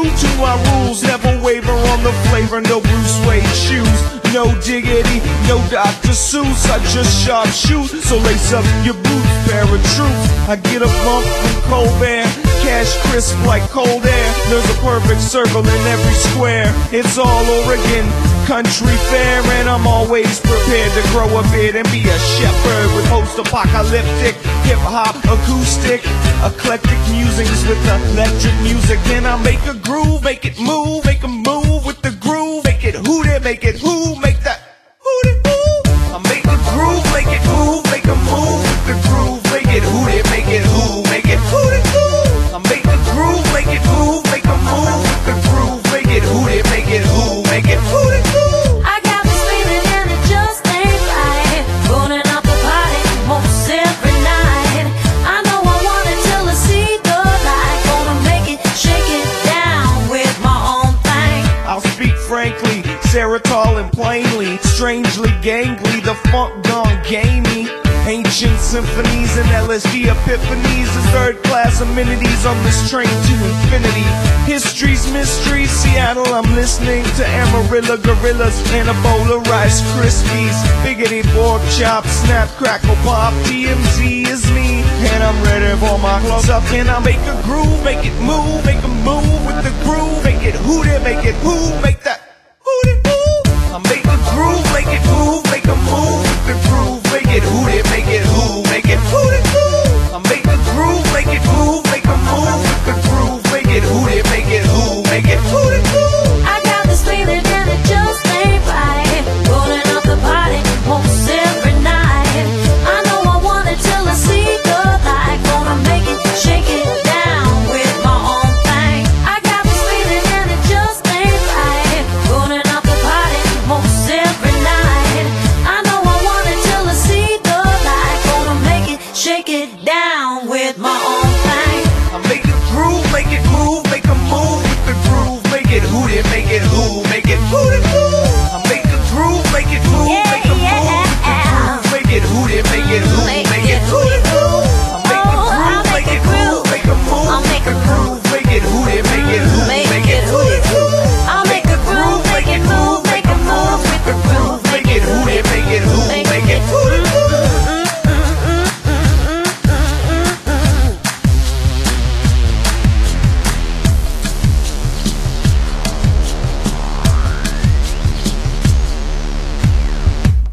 true to my rules, never waver on the flavor. No Bruce Wayne shoes, no diggity, no Dr. Seuss. I just sharp shoot, so lace up your boots, paratroops. I get a bump from Colbert, cash crisp like cold air. There's a perfect circle in every square. It's all Oregon country fair, and I'm always prepared to grow a beard and be a shepherd with post-apocalyptic hip-hop, acoustic, eclectic musings with electric music. Then I make a groove, make it move, make a move with the groove, make it who there, make it who, make that who there, who. I make a groove, make it move, make a move with the groove, make it who there, make it who, make it who there, who. I make a groove, make it move, make a move with the groove, make it who there, make it who, make it who there, who. I got this feeling and it just ain't right, burning up the party most every night. I know I want it till I see the light, gonna make it, shake it down with my own thing. I'll speak frankly, Serotal and plainly, strangely gangly, the funk gone gamey. Ancient symphonies and LSD epiphanies as third-class amenities on this train to infinity. History's mysteries, Seattle, I'm listening to Amarillo gorillas and a bowl of Rice Krispies. Biggity pork chop, snap, crackle, pop, TMZ is me, and I'm ready for my close-up. And I make a groove, make it move, make a move with the groove, make it who there, make it who, make that who there, who. I make a groove, make it move, make a move with the groove, make it who there, make it who, make it who there, who. I make a groove, make it move, make a move with the groove, make it who there, make it who, make it who there, who. I got this feeling and it just ain't right, burning up the party most every night. I know I want it till I see the light, gonna make it, shake it down with my own thing. I got this feeling and it just ain't right, burning up the party most every night. I know I want it till I see the light, gonna make it, shake it down with my own thing. I make a groove, make it move, make a move with the groove, make it who there, make it who, make it who there, who. I make a groove, make it move, make a move with the groove, make it who there, make it who, make it who there, who. I make a groove, make it move, make a move with the groove, make it who there, make it who.